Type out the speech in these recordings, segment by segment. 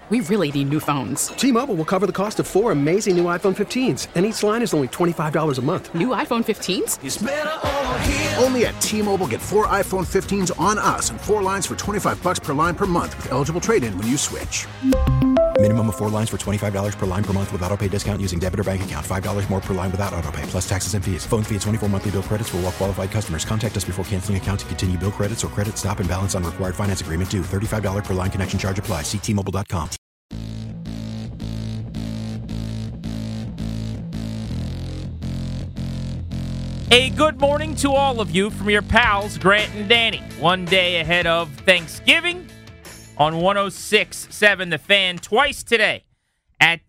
We really need new phones. T-Mobile will cover the cost of 4 amazing new iPhone 15s, and each line is only $25 a month. New iPhone 15s? It's better over here. Only at T-Mobile, get 4 iPhone 15s on us and 4 lines for $25 per line per month with eligible trade-in when you switch. Minimum of 4 lines for $25 per line per month with autopay discount using debit or bank account. $5 more per line without autopay, plus taxes and fees. Phone fee at 24 monthly bill credits for well-qualified customers. Contact us before canceling account to continue bill credits or credit stop and balance on required finance agreement due. $35 per line connection charge applies. See T-Mobile.com. A good morning to all of you from your pals, Grant and Danny. One day ahead of Thanksgiving on 106.7 The Fan twice today at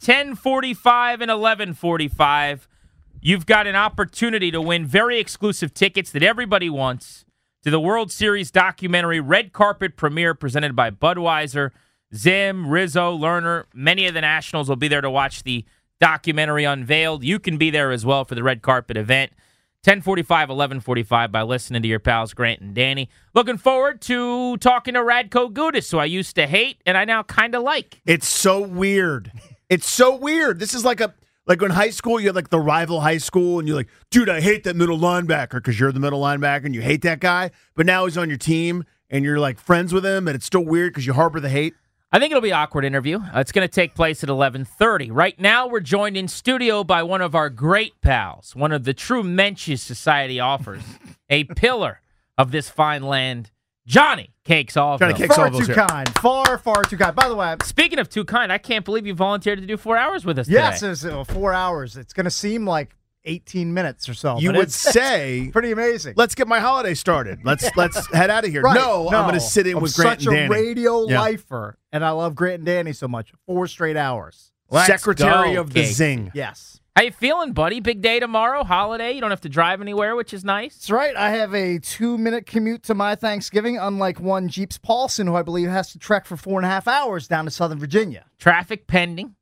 10:45 and 11:45. You've got an opportunity to win very exclusive tickets that everybody wants to the World Series documentary Red Carpet premiere presented by Budweiser. Zim, Rizzo, Lerner, many of the Nationals will be there to watch the documentary unveiled. You can be there as well for the Red Carpet event. 10:45, 11:45 by listening to your pals Grant and Danny. Looking forward to talking to Radko Gudas, who I used to hate and I now kind of like. It's so weird. It's so weird. This is like in high school, you had like the rival high school, and you're like, dude, I hate that middle linebacker because you're the middle linebacker and you hate that guy. But now he's on your team and you're like friends with him, and it's still weird because you harbor the hate. I think it'll be an awkward interview. It's going to take place at 11:30. Right now, we're joined in studio by one of our great pals, one of the true Menches Society offers, a pillar of this fine land, Johnny Cakes Allville. Johnny Cakes Far Allville's too here. kind. Far too kind. By the way, Speaking of too kind, I can't believe you volunteered to do 4 hours with us today. yes, it's 4 hours. It's going to seem like 18 minutes or so. You but would it's say, pretty amazing. let's get my holiday started. Let's head out of here. Right. No, I'm going to sit in I'm with Grant such and Danny. a radio Yeah. lifer, and I love Grant and Danny so much. 4 straight hours. Let's Secretary go, of the Cakes. Zing. Yes. How you feeling, buddy? Big day tomorrow, holiday. You don't have to drive anywhere, which is nice. That's right. I have a 2-minute commute to my Thanksgiving, unlike one Jeeps Paulson, who I believe has to trek for 4.5 hours down to Southern Virginia. Traffic pending.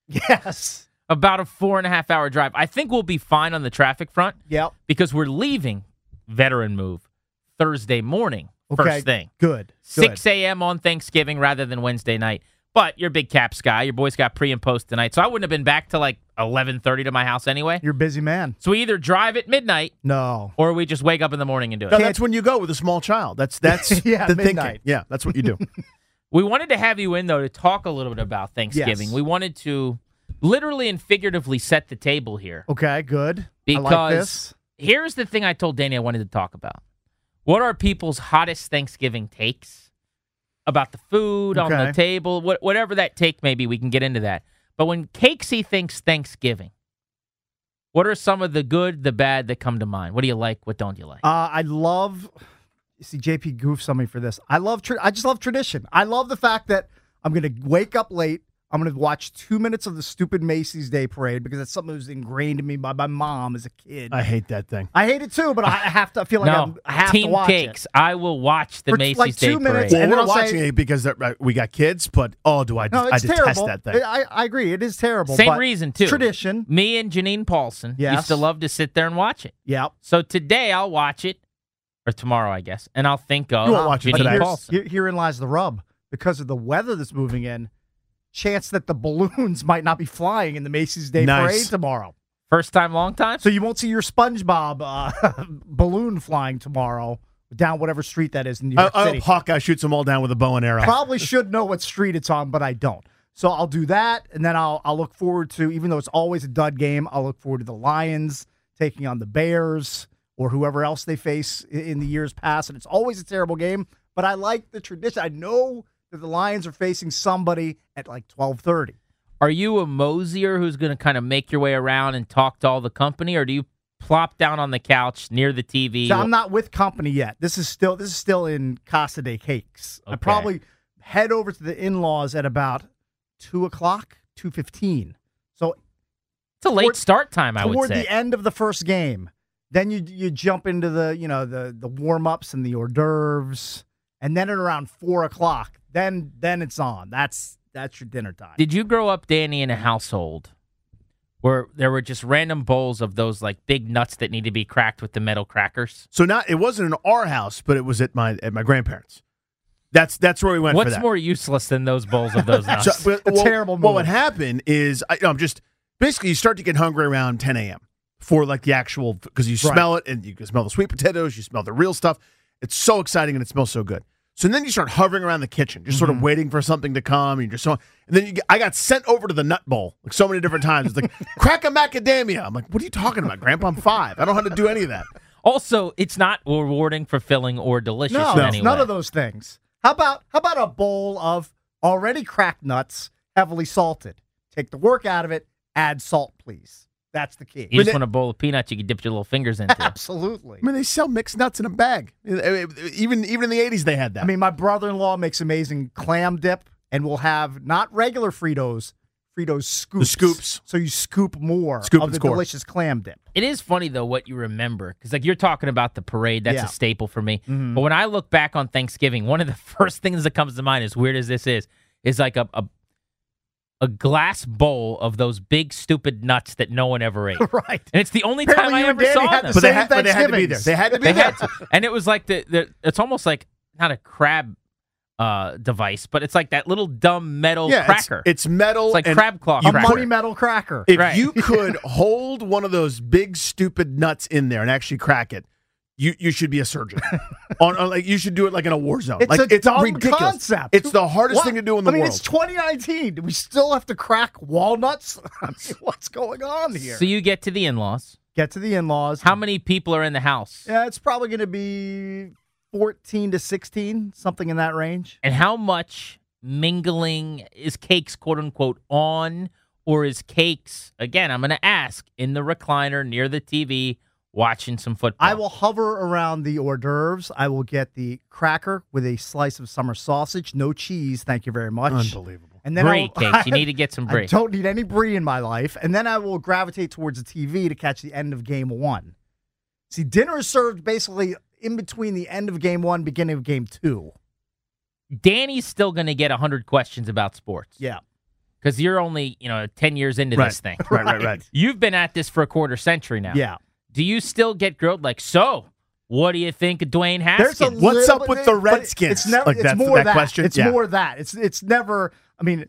Yes. About a 4.5 hour drive. I think we'll be fine on the traffic front Yep. because we're leaving Veteran Move Thursday morning, first thing. Good. 6 a.m. on Thanksgiving rather than Wednesday night. But you're a big Caps guy. Your boys got pre and post tonight. So I wouldn't have been back to like 11:30 to my house anyway. You're a busy man. So we either drive at midnight No. or we just wake up in the morning and do it. No, that's when you go with a small child. That's Yeah, the midnight. thinking. Yeah, that's what you do. We wanted to have you in, though, to talk a little bit about Thanksgiving. Yes. We wanted to literally and figuratively set the table here. Okay, good. Because I like this. here's the thing I told Danny I wanted to talk about. What are people's hottest Thanksgiving takes about the food on the Okay. table? Whatever that take may be, we can get into that. But when Cakesy thinks Thanksgiving, what are some of the good, the bad that come to mind? What do you like? What don't you like? I love. See, JP goofs on me for this. I just love tradition. I love the fact that I'm going to wake up late. I'm going to watch 2 minutes of the stupid Macy's Day Parade because that's something that was ingrained in me by my mom as a kid. I hate that thing. I hate it too, but I have to. I feel like No, I have Team to watch Cakes. it. I will watch the For Macy's like 2 Day minutes, Parade. Well, and then we're I'll say- watching it because we got kids, but do I No, I it's detest terrible. that thing. I agree. It is terrible. Same but reason, it's too. tradition. Me and Janine Paulson Yes. used to love to sit there and watch it. Yep. So today I'll watch it, or tomorrow, I guess, and I'll think of You won't watch it Janine today. Paulson. Herein lies the rub. Because of the weather that's moving in, chance that the balloons might not be flying in the Macy's Day Nice. Parade tomorrow. First time, long time? So you won't see your SpongeBob balloon flying tomorrow down whatever street that is in New York I City. hope Hawkeye shoots them all down with a bow and arrow. Probably should know what street it's on, but I don't. So I'll do that, and then I'll look forward to, even though it's always a dud game, I'll look forward to the Lions taking on the Bears or whoever else they face in the years past, and it's always a terrible game, but I like the tradition. I know that the Lions are facing somebody at like 12:30. Are you a mosier who's going to kind of make your way around and talk to all the company, or do you plop down on the couch near the TV? So I'm not with company yet. This is still in Casa de Cakes. I Okay. probably head over to the in-laws at about 2:00, 2:15. So It's a late toward- start time, I would toward say. the end of the first game, then you jump into the warm-ups and the hors d'oeuvres, and then at around 4:00, then it's on. That's your dinner time. Did you grow up, Danny, in a household where there were just random bowls of those like big nuts that need to be cracked with the metal crackers? So it wasn't in our house, but it was at my grandparents'. That's where we went for What's that. more useless than those bowls of those nuts? Terrible move. What would happen is, I'm just basically you start to get hungry around 10 a.m. for like the actual, because you smell it and you can smell the sweet potatoes, you smell the real stuff. It's so exciting and it smells so good. So then you start hovering around the kitchen, just sort of waiting for something to come. And then I got sent over to the nut bowl like so many different times. It's like, crack a macadamia. I'm like, what are you talking about, Grandpa? I'm 5. I don't know how to do any of that. Also, it's not rewarding, fulfilling, or delicious No, in any none way. of those things. How about a bowl of already cracked nuts, heavily salted? Take the work out of it. Add salt, please. That's the key. You just want a bowl of peanuts you can dip your little fingers into. Absolutely. I mean, they sell mixed nuts in a bag. Even in the 80s, they had that. I mean, my brother-in-law makes amazing clam dip, and we'll have not regular Fritos scoops. The scoops. So you scoop more Scoop of and the score. delicious clam dip. It is funny, though, what you remember. Because, like, you're talking about the parade. That's Yeah. a staple for me. But when I look back on Thanksgiving, one of the first things that comes to mind, as weird as this is like a glass bowl of those big, stupid nuts that no one ever ate. Right. And it's the only Apparently time I you and ever Danny saw had them. the But they same had to be there. Thanksgivings. They had to be They there. had to. And it was like it's almost like not a crab device, but it's like that little dumb metal cracker. It's metal. It's like and crab claw A cracker. money metal cracker. If Right. you could hold one of those big, stupid nuts in there and actually crack it, you should be a surgeon. Like you should do it like in a war zone. It's like a dumb ridiculous. concept. It's the hardest What? thing to do in the I mean, world. it's 2019. Do we still have to crack walnuts? I mean, what's going on here? So you get to the in-laws. Get to the in-laws. How many people are in the house? Yeah, it's probably going to be 14 to 16, something in that range. And how much mingling is cakes, quote unquote, on, or is cakes, again, I'm going to ask, in the recliner near the TV watching some football? I will hover around the hors d'oeuvres. I will get the cracker with a slice of summer sausage, no cheese. Thank you very much. Unbelievable. And then Brie cakes. You need to get some brie. I don't need any brie in my life. And then I will gravitate towards the TV to catch the end of game 1. See, dinner is served basically in between the end of game 1, beginning of game 2. Danny's still going to get 100 questions about sports. Yeah. Because you're only, 10 years into this thing. Right. You've been at this for a quarter century now. Yeah. Do you still get grilled like, so, what do you think of Dwayne Haskins? There's a What's little up with bit- the but Redskins? It's never. Like it's that's more that question? It's Yeah. more that. It's never. I mean,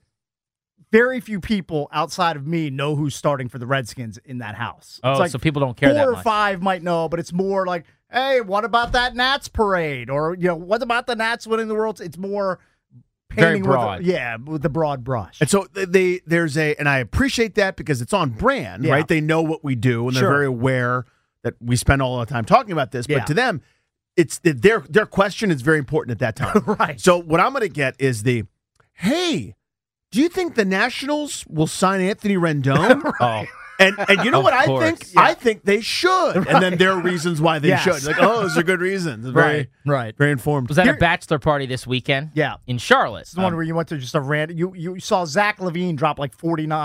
very few people outside of me know who's starting for the Redskins in that house. Oh, It's like so people don't care 4 that or much. 5 might know, but it's more like, hey, what about that Nats parade? Or what about the Nats winning the World? It's more Very painting broad. with the broad brush. And so and I appreciate that because it's on brand, Yeah. right? They know what we do and they're Sure. very aware that we spend all the time talking about this. Yeah. But to them, it's their question is very important at that time. Right. So what I'm going to get is hey, do you think the Nationals will sign Anthony Rendon? Oh, And you know Of what I course. think? Yeah. I think they should. And then there are reasons why they Yes. should. Like, oh, those are good reasons. It's very, Right. very informed. was that a bachelor party this weekend? Yeah. In Charlotte. It's the one where you went to just a random. You saw Zach Levine drop like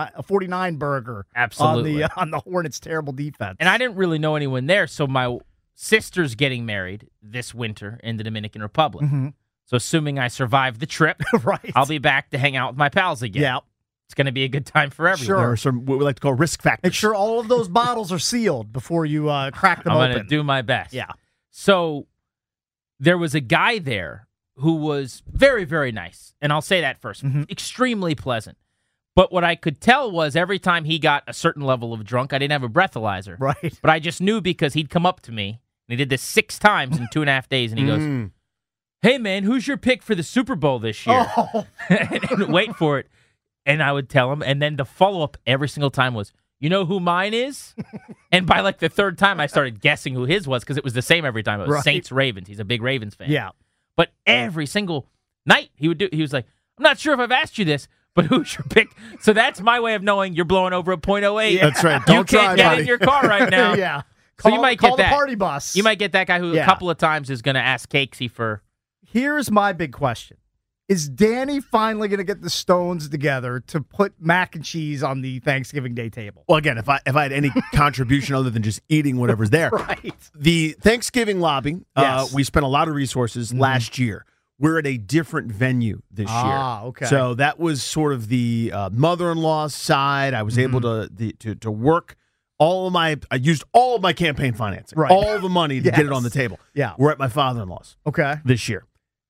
49 burger. Absolutely. on the Hornets' terrible defense. And I didn't really know anyone there, so my sister's getting married this winter in the Dominican Republic. So assuming I survive the trip, right. I'll be back to hang out with my pals again. Yeah. It's going to be a good time for everyone. Sure. There are some what we like to call risk factors. Make sure all of those bottles are sealed before you crack them I'm open. going to do my best. Yeah. So there was a guy there who was very, very nice. And I'll say that first. Extremely pleasant. But what I could tell was every time he got a certain level of drunk, I didn't have a breathalyzer. Right. But I just knew because he'd come up to me, and he did this 6 times in 2.5 days, and he goes, hey, man, who's your pick for the Super Bowl this year? Oh. And wait for it. And I would tell him, and then the follow-up every single time was, you know who mine is? And by like the 3rd time, I started guessing who his was because it was the same every time. It was Right. Saints-Ravens. He's a big Ravens fan. Yeah. But every single night, he was like, I'm not sure if I've asked you this, but who's your pick? So that's my way of knowing you're blowing over a .08. Yeah. That's right. You Don't can't try, get buddy. in your car right now. Yeah. So you might call get that. the party bus. You might get that guy who Yeah. a couple of times is going to ask Cakesy for. Here's my big question. Is Danny finally going to get the Stones together to put mac and cheese on the Thanksgiving Day table? Well, again, if I had any contribution other than just eating whatever's there, Right. the Thanksgiving lobby, Yes. we spent a lot of resources last year. We're at a different venue this year. Ah, okay. So that was sort of the mother-in-law's side. I was able to work I used all of my campaign financing, Right. all the money to get it on the Yes. table. Yeah. We're at my father-in-law's Okay. this year.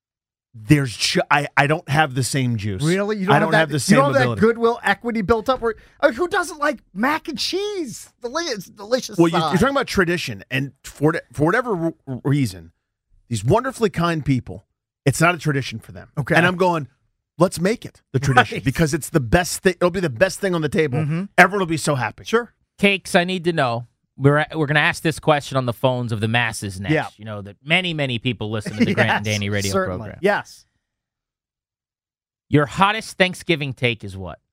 I don't have the same juice. Really? You I don't have the same you don't have ability. that goodwill equity built up? Who doesn't like mac and cheese? It's delicious. Well, you're talking about tradition, and for whatever reason, these wonderfully kind people, it's not a tradition for them. Okay. And I'm going, let's make it the tradition Right. because it's the best thing. It'll be the best thing on the table. Everyone will be so happy. Sure. Cakes, I need to know. We're going to ask this question on the phones of the masses next. Yeah. You know that many people listen to the Grant and Danny radio certainly. program. Yes. Your hottest Thanksgiving take is what?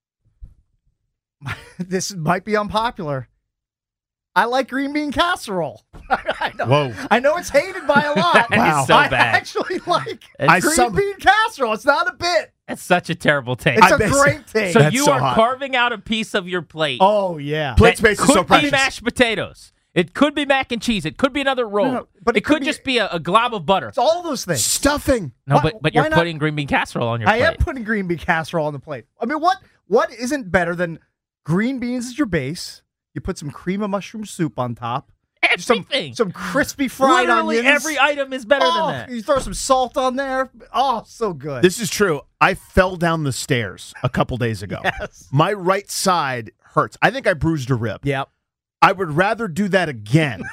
This might be unpopular. I like green bean casserole. I know. Whoa. I know it's hated by a lot. That is so I bad. actually like It's- green bean casserole. It's not a bit. That's such a terrible take. It's I a bet- great take. So That's you so are hot. carving out a piece of your plate. Oh, yeah. Plate that space is could so be precious. mashed potatoes. It could be mac and cheese. It could be another roll. No, but it could just be a glob of butter. It's all those things. Stuffing. No, Why- but you're why not- putting green bean casserole on your I plate. am putting green bean casserole on the plate. I mean, what isn't better than green beans as your base? You put some cream of mushroom soup on top. Everything. Some crispy fried Literally onions. every item is better Oh, than that. You throw some salt on there. Oh, so good. This is true. I fell down the stairs a couple days ago. Yes. My right side hurts. I think I bruised a rib. Yep. I would rather do that again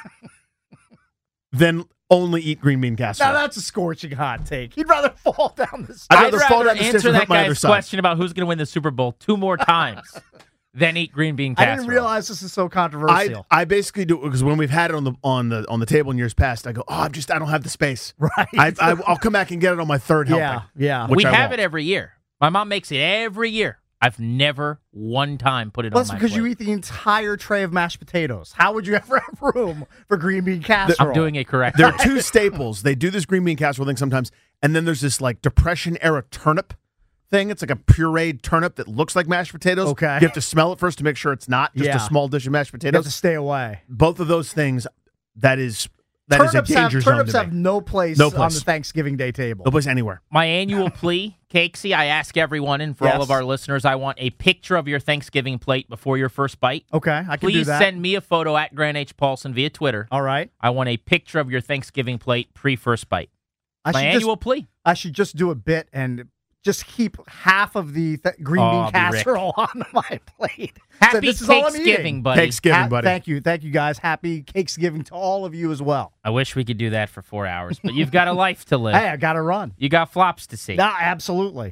than only eat green bean casserole. Now that's a scorching hot take. You'd rather fall down the stairs. I'd I'd rather fall rather down the stairs answer and hurt that my other guy's side. question about who's going to win the Super Bowl 2 more times than eat green bean I casserole. didn't realize this is so controversial. I basically do it because when we've had it on the table in years past, I go, I don't have the space. Right. I'll come back and get it on my third helping. Yeah. Which We I have won't. it every year. My mom makes it every year. I've never one time put it Well, on that's my because plate. you eat the entire tray of mashed potatoes. How would you ever have room for green bean casserole? I'm doing it correctly. There are two staples. They do this green bean casserole thing sometimes, and then there's this like Depression era turnip thing. It's like a pureed turnip that looks like mashed potatoes. Okay. You have to smell it first to make sure it's not just Yeah. a small dish of mashed You have potatoes. to stay away. Both of those things, that is a danger zone Turnips to have me. no place, No on place. the Thanksgiving Day table. No place anywhere. My annual plea, Cakesy, I ask everyone, and for all Yes. of our listeners, I want a picture of your Thanksgiving plate before your first bite. Okay, I can do Please that. send me a photo at Grant H. Paulson via Twitter. All right. I want a picture of your Thanksgiving plate pre-first bite. I My should annual plea. I should just do a bit and just keep half of the green Oh, bean I'll be Rick. casserole on my plate. Happy So this is all I'm Cakesgiving, eating. buddy. Cakesgiving, buddy. Thank you, guys. Happy Cakesgiving to all of you as well. I wish we could do that for 4 hours, but you've got a life to live. Hey, I got to run. You got flops to see. No, absolutely.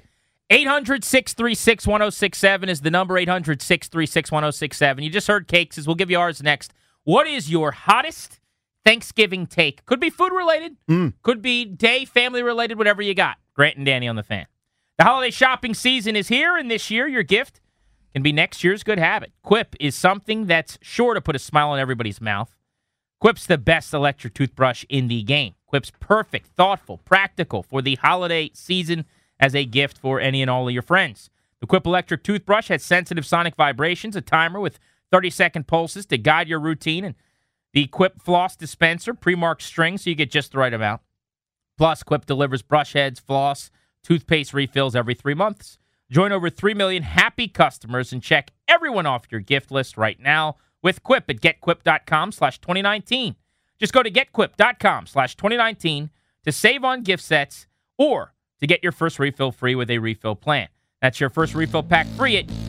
800-636-1067 is the number, 800-636-1067. You just heard Cakes. We'll give you ours next. What is your hottest Thanksgiving take? Could be food-related. Could be day, family-related, whatever you got. Grant and Danny on the Fan. The holiday shopping season is here, and this year your gift can be next year's good habit. Quip is something that's sure to put a smile on everybody's mouth. Quip's the best electric toothbrush in the game. Quip's perfect, thoughtful, practical for the holiday season as a gift for any and all of your friends. The Quip electric toothbrush has sensitive sonic vibrations, a timer with 30-second pulses to guide your routine, and the Quip floss dispenser, pre-marked string so you get just the right amount. Plus, Quip delivers brush heads, floss, toothpaste refills every 3 months. Join over 3 million happy customers and check everyone off your gift list right now with Quip at getquip.com/2019. Just go to getquip.com/2019 to save on gift sets or to get your first refill free with a refill plan. That's your first refill pack free at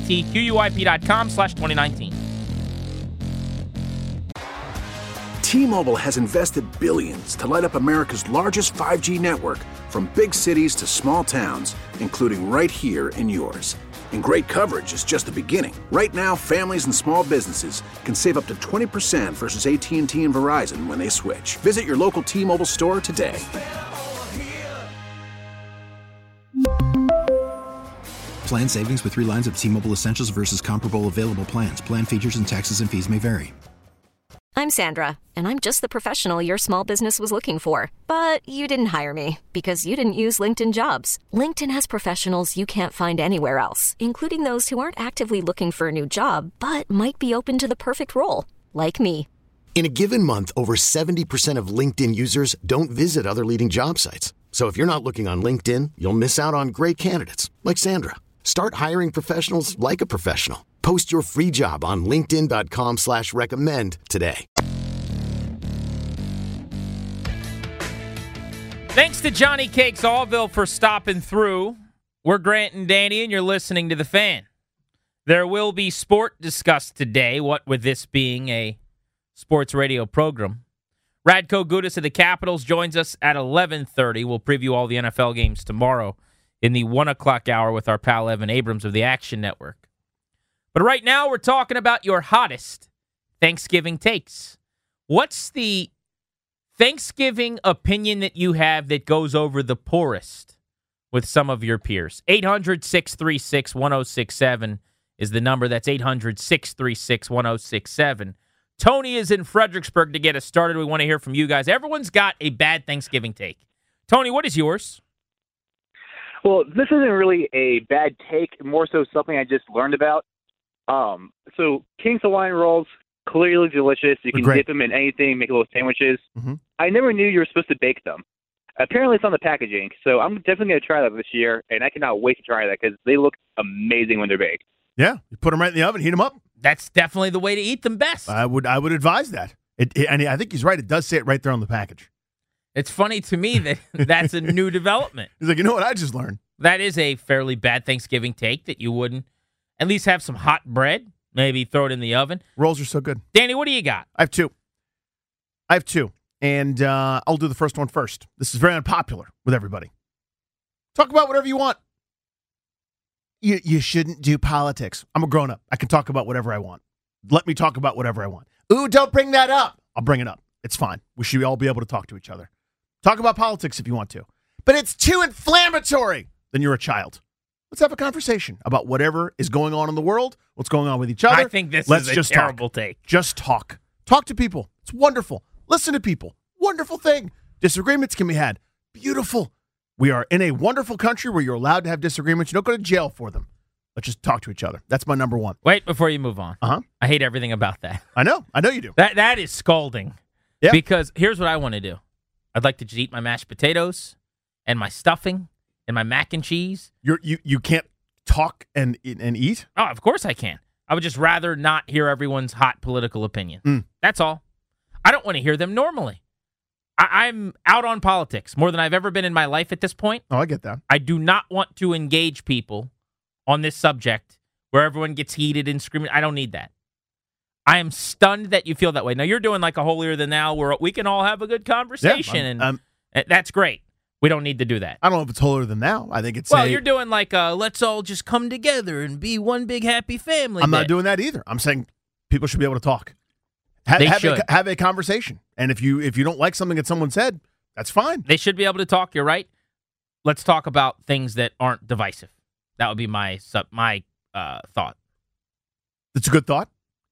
getquip.com/2019. T-Mobile has invested billions to light up America's largest 5G network, from big cities to small towns, including right here in yours. And great coverage is just the beginning. Right now, families and small businesses can save up to 20% versus AT&T and Verizon when they switch. Visit your local T-Mobile store today. Plan savings with 3 lines of T-Mobile Essentials versus comparable available plans. Plan features and taxes and fees may vary. I'm Sandra, and I'm just the professional your small business was looking for. But you didn't hire me because you didn't use LinkedIn Jobs. LinkedIn has professionals you can't find anywhere else, including those who aren't actively looking for a new job, but might be open to the perfect role, like me. In a given month, over 70% of LinkedIn users don't visit other leading job sites. So if you're not looking on LinkedIn, you'll miss out on great candidates like Sandra. Start hiring professionals like a professional. Post your free job on linkedin.com/recommend today. Thanks to Johnny Cakes Allville for stopping through. We're Grant and Danny, and you're listening to The Fan. There will be sport discussed today, what with this being a sports radio program. Radko Gudas of the Capitals joins us at 11:30. We'll preview all the NFL games tomorrow in the 1 o'clock hour with our pal Evan Abrams of the Action Network. But right now, we're talking about your hottest Thanksgiving takes. What's the Thanksgiving opinion that you have that goes over the poorest with some of your peers? 800-636-1067 is the number. That's 800-636-1067. Tony is in Fredericksburg to get us started. We want to hear from you guys. Everyone's got a bad Thanksgiving take. Tony, what is yours? Well, this isn't really a bad take, more so something I just learned about. So King's Hawaiian rolls, clearly delicious. You can dip them in anything, make little sandwiches. Mm-hmm. I never knew you were supposed to bake them. Apparently it's on the packaging, so I'm definitely going to try that this year, and I cannot wait to try that because they look amazing when they're baked. Yeah, you put them right in the oven, heat them up. That's definitely the way to eat them best. I would advise that. And I think he's right. It does say it right there on the package. It's funny to me that that's a new development. He's like, you know what I just learned? That is a fairly bad Thanksgiving take that you wouldn't at least have some hot bread, maybe throw it in the oven. Rolls are so good. Danny, what do you got? I have two. And I'll do the first one first. This is very unpopular with everybody. Talk about whatever you want. You shouldn't do politics. I'm a grown-up. I can talk about whatever I want. Let me talk about whatever I want. Ooh, don't bring that up. I'll bring it up. It's fine. We should all be able to talk to each other. Talk about politics if you want to. But it's too inflammatory. Then you're a child. Let's have a conversation about whatever is going on in the world, what's going on with each other. I think this is a terrible take. Just talk. Talk to people. It's wonderful. Listen to people. Wonderful thing. Disagreements can be had. Beautiful. We are in a wonderful country where you're allowed to have disagreements. You don't go to jail for them. Let's just talk to each other. That's my number one. Wait, before you move on. Uh-huh. I hate everything about that. I know you do. That is scalding. Yeah. Because here's what I want to do. I'd like to just eat my mashed potatoes and my stuffing and my mac and cheese. You can't talk and eat? Oh, of course I can. I would just rather not hear everyone's hot political opinion. That's all. I don't want to hear them normally. I'm out on politics more than I've ever been in my life at this point. Oh, I get that. I do not want to engage people on this subject where everyone gets heated and screaming. I don't need that. I am stunned that you feel that way. Now, you're doing like a holier than thou where we can all have a good conversation, and that's great. We don't need to do that. I don't know if it's holier than thou. I think it's you're doing like let's all just come together and be one big happy family. I'm not doing that either. I'm saying people should be able to talk. Have a conversation. And if you don't like something that someone said, that's fine. They should be able to talk. You're right. Let's talk about things that aren't divisive. That would be my thought. That's a good thought.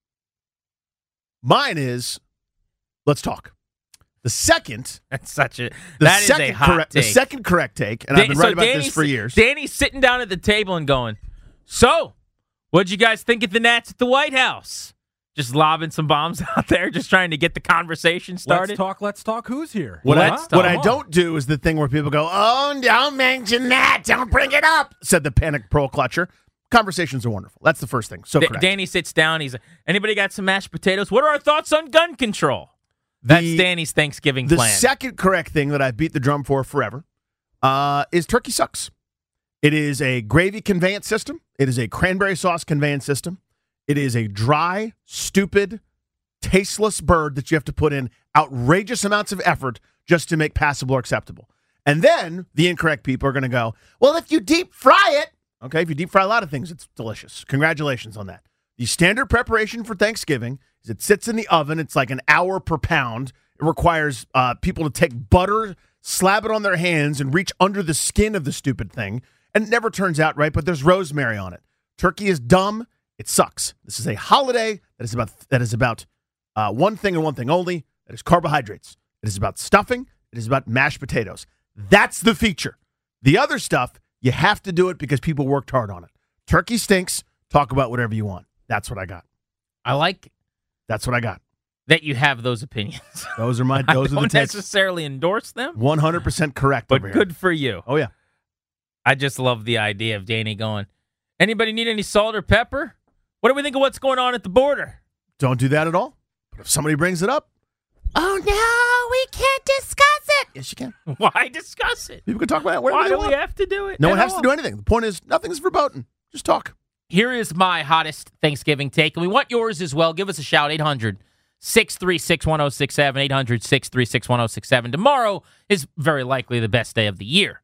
Mine is, let's talk. The second, is a hot take. The second correct take, and I've been right about this for years. Danny's sitting down at the table and going, so, what'd you guys think of the Nats at the White House? Just lobbing some bombs out there, just trying to get the conversation started. Let's talk. Who's here? What I don't do is the thing where people go, oh, don't mention that. Don't bring it up, said the panic pearl clutcher. Conversations are wonderful. That's the first thing. So correct. Danny sits down. He's like, anybody got some mashed potatoes? What are our thoughts on gun control? That's Danny's Thanksgiving plan. The second correct thing that I've beat the drum for forever is turkey sucks. It is a gravy conveyance system. It is a cranberry sauce conveyance system. It is a dry, stupid, tasteless bird that you have to put in outrageous amounts of effort just to make passable or acceptable. And then the incorrect people are going to go, well, if you deep fry it, okay, if you deep fry a lot of things, it's delicious. Congratulations on that. The standard preparation for Thanksgiving is it sits in the oven. It's like an hour per pound. It requires people to take butter, slap it on their hands, and reach under the skin of the stupid thing. And it never turns out right, but there's rosemary on it. Turkey is dumb. It sucks. This is a holiday that is about one thing and one thing only. That is carbohydrates. It is about stuffing. It is about mashed potatoes. That's the feature. The other stuff, you have to do it because people worked hard on it. Turkey stinks. Talk about whatever you want. That's what I got. That's what I got. That you have those opinions. Those are the takes. I don't necessarily endorse them. 100% correct but over here. Good for you. Oh, yeah. I just love the idea of Danny going, anybody need any salt or pepper? What do we think of what's going on at the border? Don't do that at all. But if somebody brings it up, Oh, no, we can't discuss it. Yes, you can. Why discuss it? People can talk about it wherever Why they do want. we have to do it? No one has to do anything. The point is, nothing's verboten. Just talk. Here is my hottest Thanksgiving take, and we want yours as well. Give us a shout, 800-636-1067, 800-636-1067. Tomorrow is very likely the best day of the year.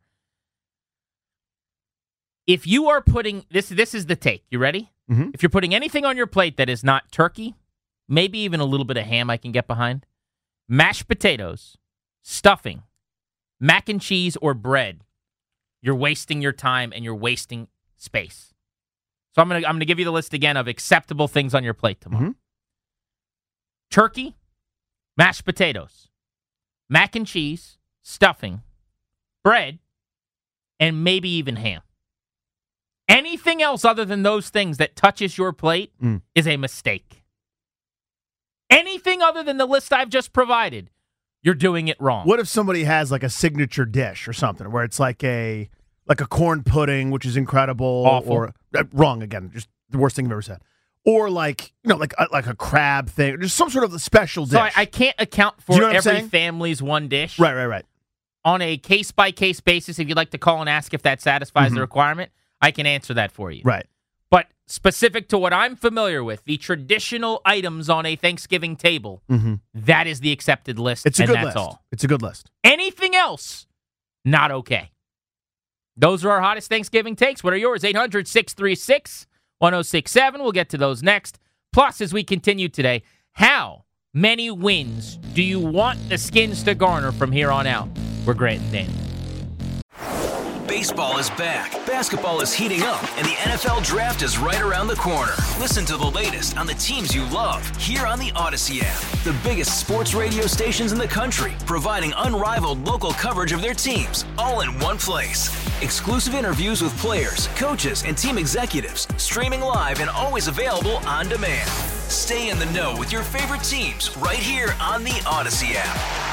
If you are putting, this is the take. You ready? Mm-hmm. If you're putting anything on your plate that is not turkey, maybe even a little bit of ham I can get behind, mashed potatoes, stuffing, mac and cheese, or bread, you're wasting your time and you're wasting space. So I'm gonna give you the list again of acceptable things on your plate tomorrow. Mm-hmm. Turkey, mashed potatoes, mac and cheese, stuffing, bread, and maybe even ham. Anything else other than those things that touches your plate is a mistake. Anything other than the list I've just provided, you're doing it wrong. What if somebody has like a signature dish or something where it's like a corn pudding, which is incredible, Awful. or wrong again, just the worst thing I've ever said, or like a crab thing, just some sort of special dish. So I can't account for Do you know what I'm every saying? family's one dish. Right. On a case-by-case basis, if you'd like to call and ask if that satisfies the requirement, I can answer that for you. Right. But specific to what I'm familiar with, the traditional items on a Thanksgiving table, that is the accepted list, It's a good that's list. all. It's a good list. Anything else, not okay. Those are our hottest Thanksgiving takes. What are yours? 800-636-1067. We'll get to those next. Plus, as we continue today, how many wins do you want the Skins to garner from here on out? We're Grant and Danny. Baseball is back, basketball is heating up, and the NFL Draft is right around the corner. Listen to the latest on the teams you love here on the Odyssey app. The biggest sports radio stations in the country, providing unrivaled local coverage of their teams, all in one place. Exclusive interviews with players, coaches, and team executives, streaming live and always available on demand. Stay in the know with your favorite teams right here on the Odyssey app.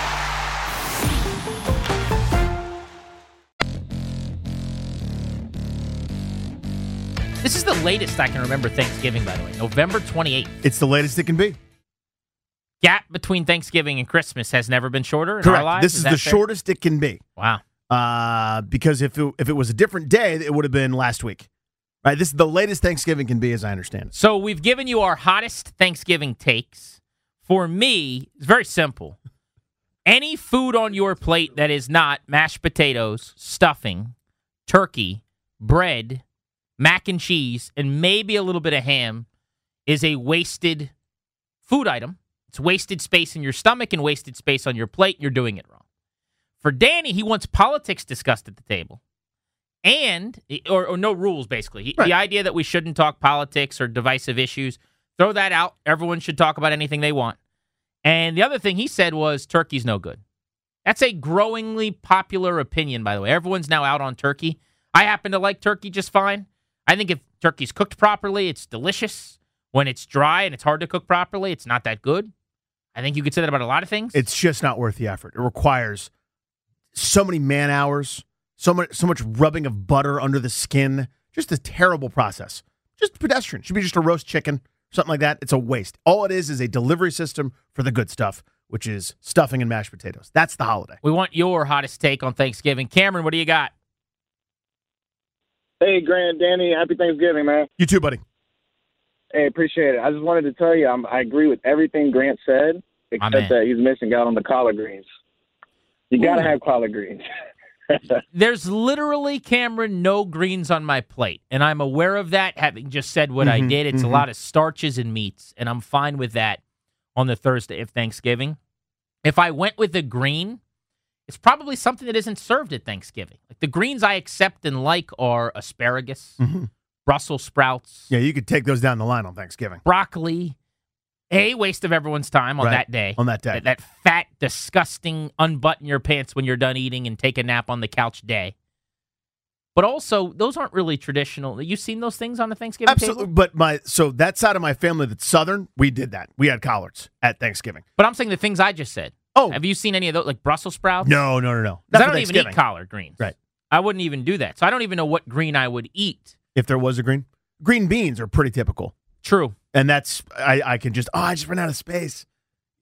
This is the latest I can remember Thanksgiving, by the way. November 28th. It's the latest it can be. Gap between Thanksgiving and Christmas has never been shorter in Correct. our lives? This is the fair? shortest it can be. Wow. Because if it was a different day, it would have been last week. Right. This is the latest Thanksgiving can be, as I understand it. So we've given you our hottest Thanksgiving takes. For me, it's very simple. Any food on your plate that is not mashed potatoes, stuffing, turkey, bread, mac and cheese, and maybe a little bit of ham is a wasted food item. It's wasted space in your stomach and wasted space on your plate. You're doing it wrong. For Danny, he wants politics discussed at the table. And, or no rules, basically. Right. The idea that we shouldn't talk politics or divisive issues, throw that out. Everyone should talk about anything they want. And the other thing he said was turkey's no good. That's a growingly popular opinion, by the way. Everyone's now out on turkey. I happen to like turkey just fine. I think if turkey's cooked properly, it's delicious. When it's dry and it's hard to cook properly, it's not that good. I think you could say that about a lot of things. It's just not worth the effort. It requires so many man hours, so much rubbing of butter under the skin. Just a terrible process. Just pedestrian. Should be just a roast chicken, something like that. It's a waste. All it is a delivery system for the good stuff, which is stuffing and mashed potatoes. That's the holiday. We want your hottest take on Thanksgiving. Cameron, what do you got? Hey, Grant, Danny, happy Thanksgiving, man. You too, buddy. Hey, appreciate it. I just wanted to tell you I agree with everything Grant said, except that he's missing out on the collard greens. You got to have collard greens. There's literally, Cameron, no greens on my plate, and I'm aware of that, having just said what I did. It's a lot of starches and meats, and I'm fine with that on the Thursday of Thanksgiving. If I went with a green, it's probably something that isn't served at Thanksgiving. Like the greens I accept and like are asparagus, Brussels sprouts. Yeah, you could take those down the line on Thanksgiving. Broccoli. A waste of everyone's time on that day. On that day. That fat, disgusting, unbutton your pants when you're done eating and take a nap on the couch day. But also, those aren't really traditional. You've seen those things on the Thanksgiving Absolutely. table? But so that side of my family that's Southern, we did that. We had collards at Thanksgiving. But I'm saying the things I just said. Oh. Have you seen any of those, like Brussels sprouts? No. I Not don't for even eat Thanksgiving. collard greens. Right. I wouldn't even do that. So I don't even know what green I would eat. If there was a green. Green beans are pretty typical. True. And that's, I just ran out of space.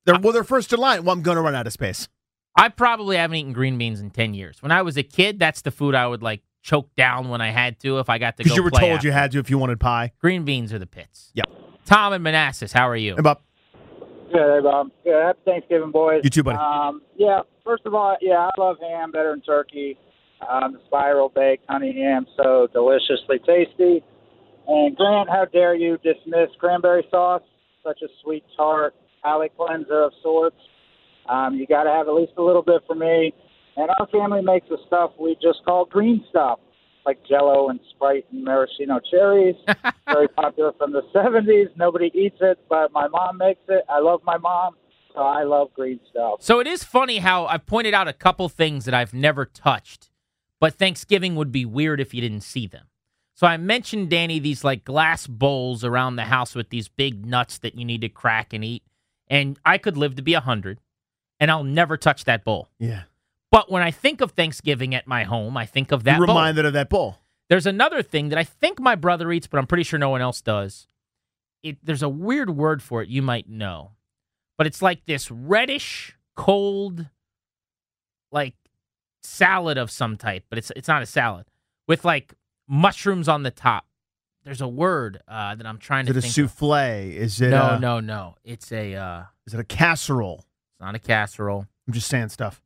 They're first in line. Well, I'm going to run out of space. I probably haven't eaten green beans in 10 years. When I was a kid, that's the food I would like choke down when I had to if I got to go Because you were told after. you had to if you wanted pie. Green beans are the pits. Yep. Tom and Manassas, how are you? Hey, Bob. Good, hey, Bob. Good. Happy Thanksgiving, boys. You too, buddy. Yeah, first of all, I love ham better than turkey. The spiral baked honey ham, so deliciously tasty. And Grant, how dare you dismiss cranberry sauce, such a sweet tart palate cleanser of sorts. You got to have at least a little bit for me. And our family makes the stuff we just call green stuff, like Jell-O and Sprite and maraschino cherries. Very popular from the 70s. Nobody eats it, but my mom makes it. I love my mom, so I love green stuff. So it is funny how I've pointed out a couple things that I've never touched, but Thanksgiving would be weird if you didn't see them. So I mentioned, Danny, these like glass bowls around the house with these big nuts that you need to crack and eat. And I could live to be 100, and I'll never touch that bowl. Yeah. But when I think of Thanksgiving at my home, I think of that You're bowl. reminded of that bowl. There's another thing that I think my brother eats, but I'm pretty sure no one else does. There's a weird word for it you might know. But it's like this reddish, cold, like salad of some type. But it's not a salad. With like mushrooms on the top. There's a word that I'm trying to think of. Is it a souffle? Is it No. It's a... is it a casserole? It's not a casserole. I'm just saying stuff.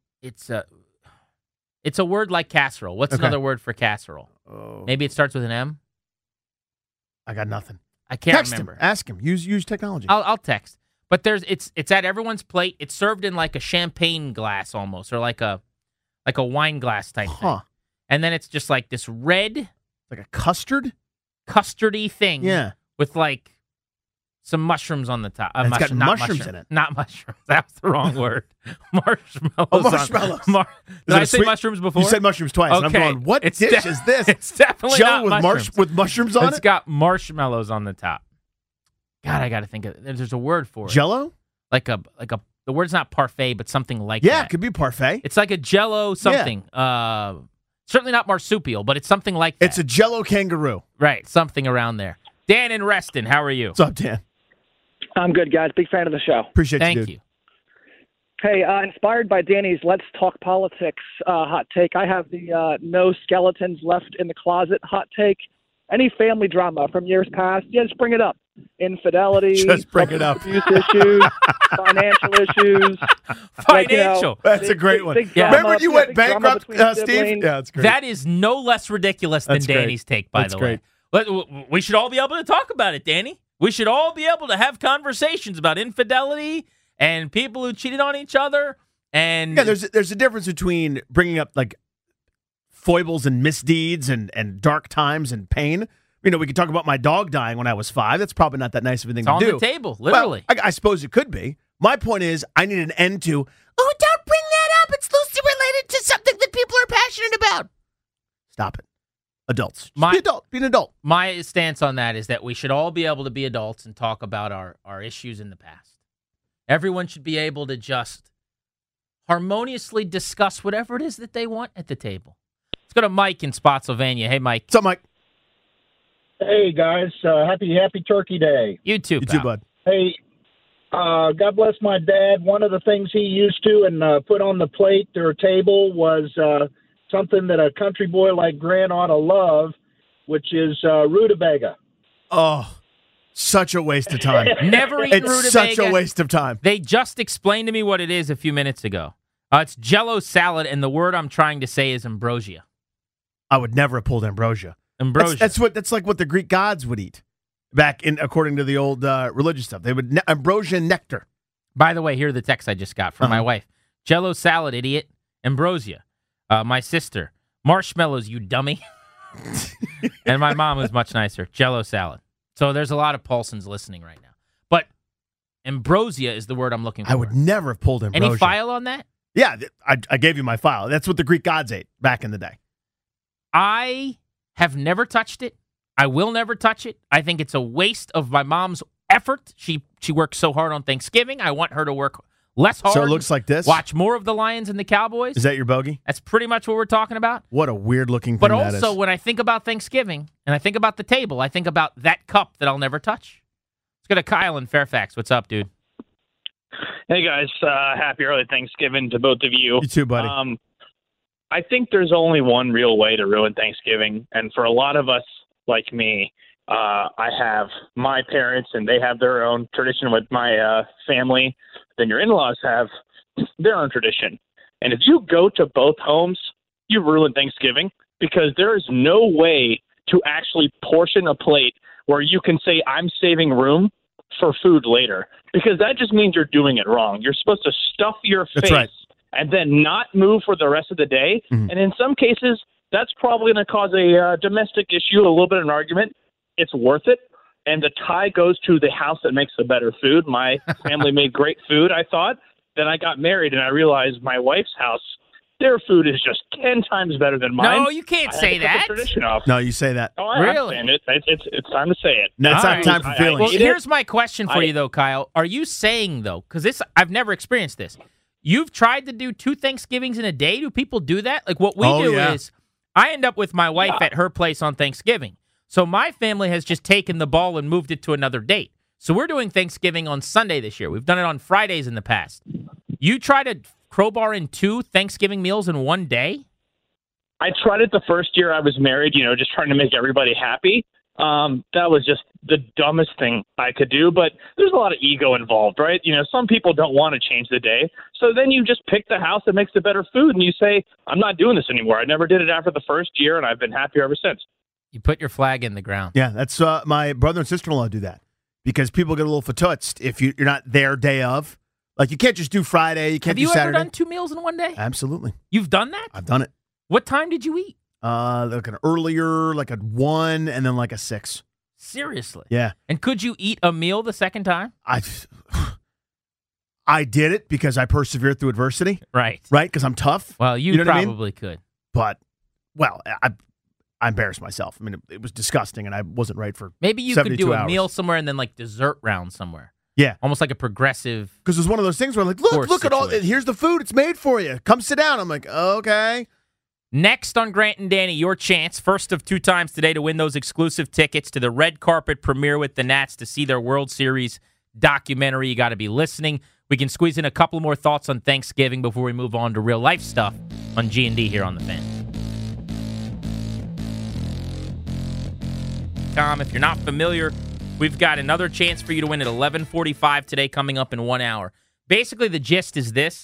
It's a word like casserole. What's another word for casserole? Oh. Maybe it starts with an M? I got nothing. I can't Text remember. him. Ask him. Use technology. I'll text. But it's at everyone's plate. It's served in like a champagne glass almost, or like a wine glass type thing. And then it's just like this red, like a custardy thing. Yeah. With like some mushrooms on the top. It's got mushrooms in it. Not mushrooms. That's the wrong word. Marshmallows. Oh, marshmallows. Did I say mushrooms before? You said mushrooms twice. Okay. And I'm going, what dish is this? It's definitely Jello not mushrooms. with mushrooms on it? It's got marshmallows on the top. God, I got to think of it. There's a word for it. Jello? Like a the word's not parfait, but something like Yeah, that. it could be parfait. It's like a Jello something. Certainly not marsupial, but it's something like that. It's a Jello kangaroo. Right, something around there. Dan and Reston, how are you? What's up, Dan? I'm good, guys. Big fan of the show. Appreciate Thank you, dude. you. Hey, inspired by Danny's Let's Talk Politics hot take, I have the no skeletons left in the closet hot take. Any family drama from years past, just bring it up. Infidelity, Just bring it up. abuse issues, financial issues. Financial. That's a great one. Big Remember drama, you went big drama bankrupt, between Steve? siblings. Yeah, that's great. That is no less ridiculous than That's great. Danny's take, by That's the great. way. We should all be able to talk about it, Danny. We should all be able to have conversations about infidelity and people who cheated on each other. And Yeah, there's a difference between bringing up like foibles and misdeeds and dark times and pain. You know, we could talk about my dog dying when I was 5. That's probably not that nice of a thing it's to on do. the table, literally. Well, I suppose it could be. My point is, I need an end to, oh, don't bring that up. It's loosely related to something that people are passionate about. Stop it. Adults. Just be adult. Be an adult. My stance on that is that we should all be able to be adults and talk about our issues in the past. Everyone should be able to just harmoniously discuss whatever it is that they want at the table. Let's go to Mike in Spotsylvania. Hey, Mike. What's up, Mike? Hey, guys. Happy Turkey Day. You too, You too, bud. Hey, God bless my dad. One of the things he used to and put on the plate or table was something that a country boy like Grant ought to love, which is rutabaga. Oh, such a waste of time. Never eaten rutabaga. It's such a waste of time. They just explained to me what it is a few minutes ago. It's Jell-O salad, and the word I'm trying to say is ambrosia. I would never have pulled ambrosia. Ambrosia. That's like what the Greek gods would eat back in, according to the old religious stuff. They would ambrosia and nectar. By the way, here are the text I just got from my wife. Jell-O salad, idiot. Ambrosia. My sister. Marshmallows, you dummy. And my mom was much nicer. Jell-O salad. So there's a lot of Paulsons listening right now. But ambrosia is the word I'm looking for. I would never have pulled ambrosia. Any file on that? Yeah, I gave you my file. That's what the Greek gods ate back in the day. I have never touched it. I will never touch it. I think it's a waste of my mom's effort. She works so hard on Thanksgiving. I want her to work less hard. So it looks like this? Watch more of the Lions and the Cowboys. Is that your bogey? That's pretty much what we're talking about. What a weird-looking thing But that also, is. when I think about Thanksgiving and I think about the table, I think about that cup that I'll never touch. Let's go to Kyle in Fairfax. What's up, dude? Hey, guys. Happy early Thanksgiving to both of you. You too, buddy. I think there's only one real way to ruin Thanksgiving. And for a lot of us like me, I have my parents, and they have their own tradition with my family. Then your in-laws have their own tradition. And if you go to both homes, you ruin Thanksgiving because there is no way to actually portion a plate where you can say, I'm saving room for food later, because that just means you're doing it wrong. You're supposed to stuff your face and then not move for the rest of the day. Mm-hmm. And in some cases, that's probably going to cause a domestic issue, a little bit of an argument. It's worth it. And the tie goes to the house that makes the better food. My family made great food, I thought. Then I got married, and I realized my wife's house, their food is just 10 times better than mine. No, you can't say that. Tradition off. No, you say that. Oh, I really? It's time to say it. No, it's not time for feelings. Well, here's my question for you, though, Kyle. Are you saying, though, because I've never experienced this, you've tried to do 2 Thanksgivings in a day? Do people do that? Like, what we do is I end up with my wife at her place on Thanksgiving. So my family has just taken the ball and moved it to another date. So we're doing Thanksgiving on Sunday this year. We've done it on Fridays in the past. You try to crowbar in 2 Thanksgiving meals in one day? I tried it the first year I was married, just trying to make everybody happy. That was just the dumbest thing I could do, but there's a lot of ego involved, right? Some people don't want to change the day. So then you just pick the house that makes the better food and you say, I'm not doing this anymore. I never did it after the first year, and I've been happier ever since. You put your flag in the ground. Yeah, that's my brother and sister-in-law do that because people get a little fatoutsed if you're not there day of. Like, you can't just do Friday. You can't do Saturday. Have you ever done 2 meals in one day? Absolutely. You've done that? I've done it. What time did you eat? Like an earlier, like a 1, and then like a 6. Seriously? Yeah. And could you eat a meal the second time? I did it because I persevered through adversity. Right. Right? Because I'm tough. Well, you know probably could. But, I embarrassed myself. I mean, it was disgusting, and I wasn't right for Maybe you could do a hours. meal somewhere and then like dessert round somewhere. Yeah. Almost like a progressive. Because it was one of those things where I'm like, look at all, here's the food. It's made for you. Come sit down. I'm like, okay. Next on Grant and Danny, your chance, first of 2 times today, to win those exclusive tickets to the red carpet premiere with the Nats to see their World Series documentary. You got to be listening. We can squeeze in a couple more thoughts on Thanksgiving before we move on to real life stuff on G&D here on The Fan. Tom, if you're not familiar, we've got another chance for you to win at 11:45 today, coming up in 1 hour. Basically, the gist is this.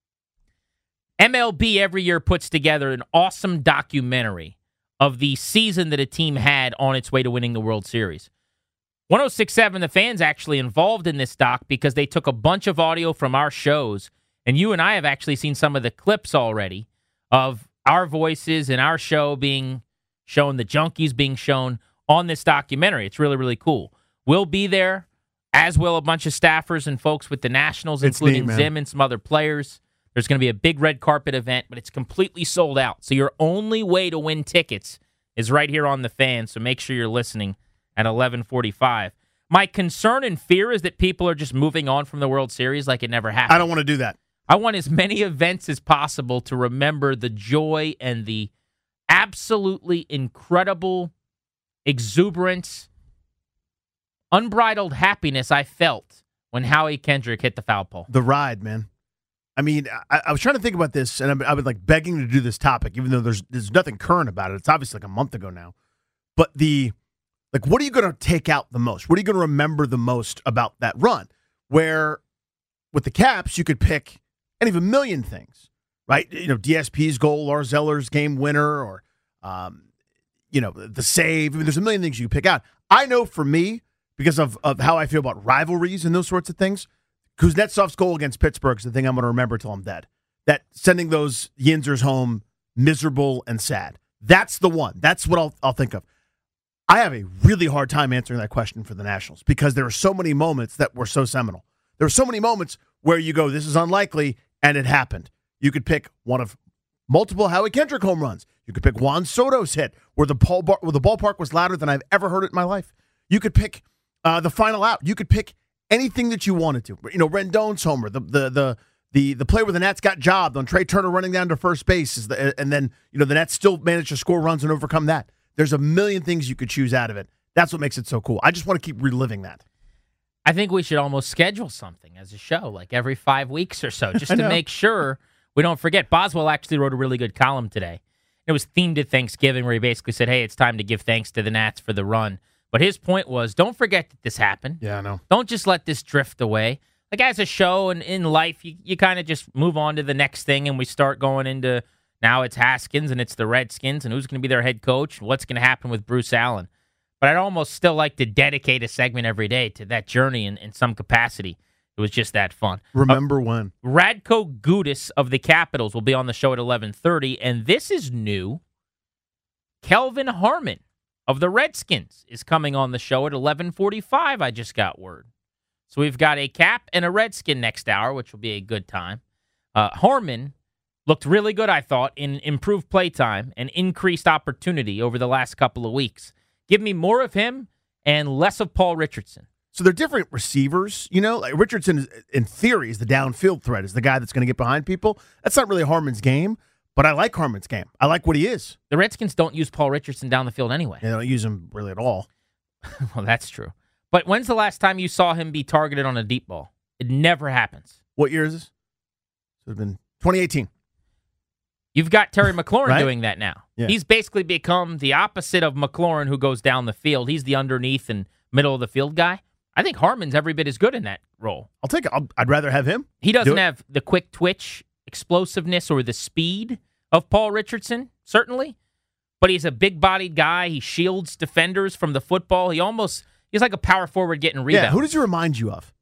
MLB every year puts together an awesome documentary of the season that a team had on its way to winning the World Series. 106.7 The Fan's actually involved in this doc because they took a bunch of audio from our shows, and you and I have actually seen some of the clips already of our voices and our show being shown, the Junkies being shown on this documentary. It's really, really cool. We'll be there, as will a bunch of staffers and folks with the Nationals, including Zim and some other players. There's going to be a big red carpet event, but it's completely sold out. So your only way to win tickets is right here on The Fan, so make sure you're listening at 11:45. My concern and fear is that people are just moving on from the World Series like it never happened. I don't want to do that. I want as many events as possible to remember the joy and the absolutely incredible exuberance, unbridled happiness I felt when Howie Kendrick hit the foul pole. The ride, man. I mean, I was trying to think about this, and I was like begging to do this topic, even though there's nothing current about it. It's obviously like a month ago now. But what are you going to take out the most? What are you going to remember the most about that run? Where with the Caps, you could pick any of a million things, right? DSP's goal, Lars Zeller's game winner, or the save. I mean, there's a million things you can pick out. I know for me, because of how I feel about rivalries and those sorts of things, Kuznetsov's goal against Pittsburgh is the thing I'm going to remember till I'm dead. That sending those Yinzers home miserable and sad. That's the one. That's what I'll think of. I have a really hard time answering that question for the Nationals because there are so many moments that were so seminal. There are so many moments where you go, this is unlikely, and it happened. You could pick one of multiple Howie Kendrick home runs. You could pick Juan Soto's hit where the ballpark was louder than I've ever heard it in my life. You could pick the final out. You could pick anything that you wanted to. Rendon's homer, the play where the Nats got jobbed on Trey Turner running down to first base, and then the Nats still managed to score runs and overcome that. There's a million things you could choose out of it. That's what makes it so cool. I just want to keep reliving that. I think we should almost schedule something as a show, like every 5 weeks or so, just to make sure we don't forget. Boswell actually wrote a really good column today. It was themed at Thanksgiving, where he basically said, hey, it's time to give thanks to the Nats for the run. But his point was, don't forget that this happened. Yeah, I know. Don't just let this drift away. Like, as a show and in life, you kind of just move on to the next thing, and we start going into, now it's Haskins, and it's the Redskins, and who's going to be their head coach, and what's going to happen with Bruce Allen. But I'd almost still like to dedicate a segment every day to that journey in some capacity. It was just that fun. Remember when? Radko Gudas of the Capitals will be on the show at 11:30, and this is new. Kelvin Harmon of the Redskins is coming on the show at 11:45, I just got word. So we've got a Cap and a Redskin next hour, which will be a good time. Harmon looked really good, I thought, in improved playtime and increased opportunity over the last couple of weeks. Give me more of him and less of Paul Richardson. So they're different receivers, you know. Like Richardson, in theory, is the downfield threat, is the guy that's going to get behind people. That's not really Harmon's game, but I like Harmon's game. I like what he is. The Redskins don't use Paul Richardson down the field anyway. Yeah, they don't use him really at all. Well, that's true. But when's the last time you saw him be targeted on a deep ball? It never happens. What year is this? It would have been 2018. You've got Terry McLaurin Right? doing that now. Yeah. He's basically become the opposite of McLaurin, who goes down the field. He's the underneath and middle of the field guy. I think Harmon's every bit as good in that role. I'll take it. I'd rather have him. He doesn't have the quick twitch, explosiveness, or the speed of Paul Richardson, certainly. But he's a big-bodied guy. He shields defenders from the football. He's like a power forward getting rebounds. Yeah, who does he remind you of?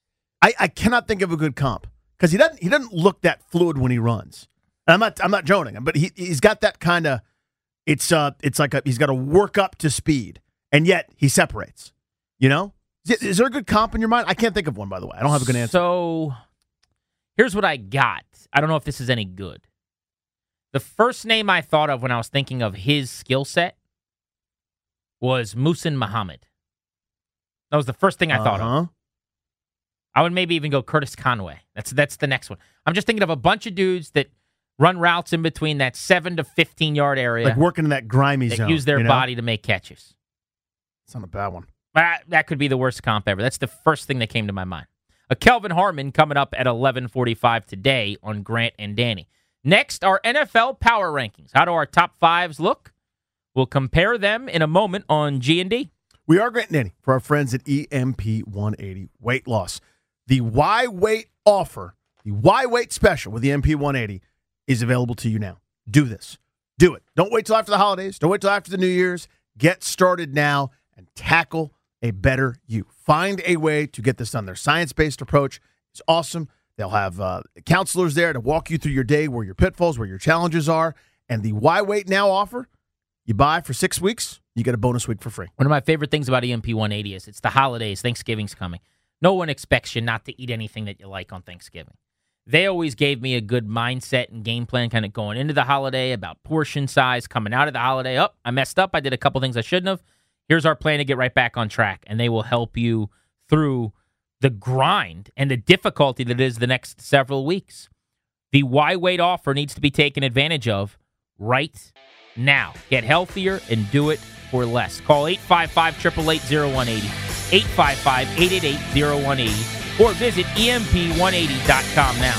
I cannot think of a good comp because he doesn't look that fluid when he runs. And I'm not joking, but he's got that kind of it's like he's got to work up to speed, and yet he separates. You know, is there a good comp in your mind? I can't think of one, by the way. I don't have a good answer. So here's what I got. I don't know if this is any good. The first name I thought of when I was thinking of his skill set was Muhsin Muhammad. That was the first thing I thought of. I would maybe even go Curtis Conway. That's the next one. I'm just thinking of a bunch of dudes that run routes in between that 7 to 15-yard area. Like working in that grimy that zone. Use their body to make catches. It's not a bad one. That could be the worst comp ever. That's the first thing that came to my mind. A Kelvin Harmon coming up at 11:45 today on Grant and Danny. Next, our NFL Power Rankings. How do our top fives look? We'll compare them in a moment on G&D. We are Grant and Danny for our friends at EMP 180 Weight Loss. The Y Weight offer, the Y Weight special with the EMP 180 is available to you now. Do this. Do it. Don't wait till after the holidays. Don't wait till after the New Year's. Get started now and tackle a better you. Find a way to get this done. Their science-based approach is awesome. They'll have counselors there to walk you through your day, where your pitfalls, where your challenges are. And the Y Weight Now offer, you buy for 6 weeks, you get a bonus week for free. One of my favorite things about EMP 180 is it's the holidays. Thanksgiving's coming. No one expects you not to eat anything that you like on Thanksgiving. They always gave me a good mindset and game plan kind of going into the holiday about portion size, coming out of the holiday. Oh, I messed up. I did a couple things I shouldn't have. Here's our plan to get right back on track. And they will help you through the grind and the difficulty that is the next several weeks. The Y Weight offer needs to be taken advantage of right now. Get healthier and do it for less. Call 855-888-0180, 855-888-0180, or visit EMP180.com now.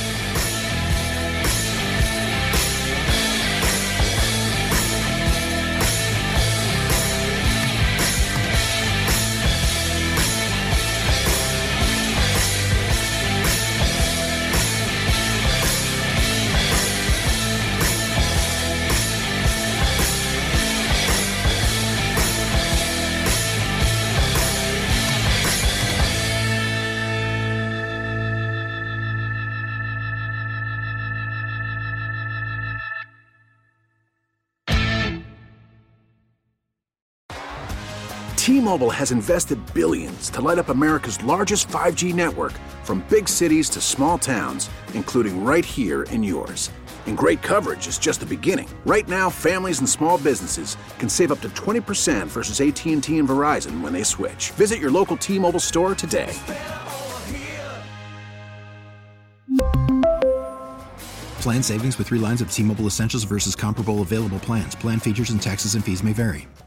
T-Mobile has invested billions to light up America's largest 5G network, from big cities to small towns, including right here in yours. And great coverage is just the beginning. Right now, families and small businesses can save up to 20% versus AT&T and Verizon when they switch. Visit your local T-Mobile store today. Plan savings with 3 lines of T-Mobile Essentials versus comparable available plans. Plan features and taxes and fees may vary.